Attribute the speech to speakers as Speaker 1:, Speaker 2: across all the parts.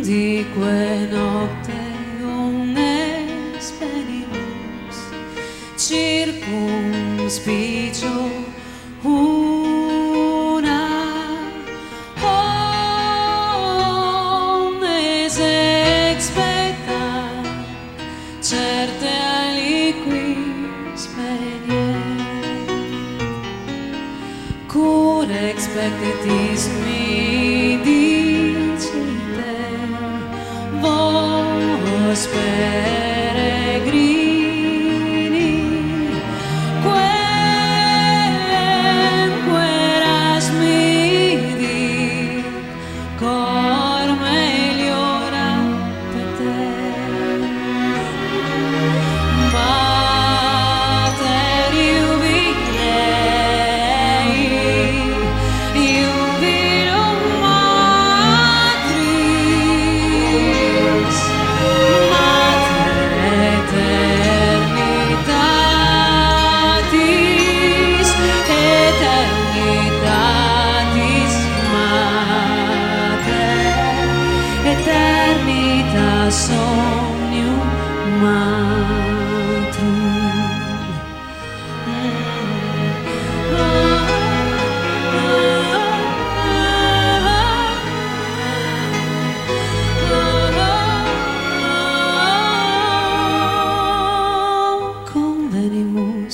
Speaker 1: dique notte omnes penimus circumspicio una omnes expectat certe aliquis venient cur expectetis mi dicite vos peregrini quemque eras midi cor meliora peter mater iubilei iubilum matris mater eternitatis eternitatis mater eternitas omnium matrum convenimus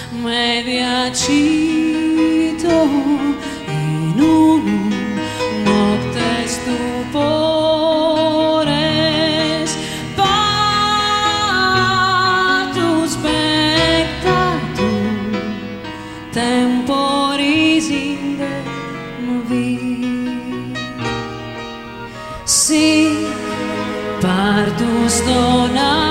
Speaker 1: mediacito in unum nocte stupores patus spectatum temporis inde movit si partus dona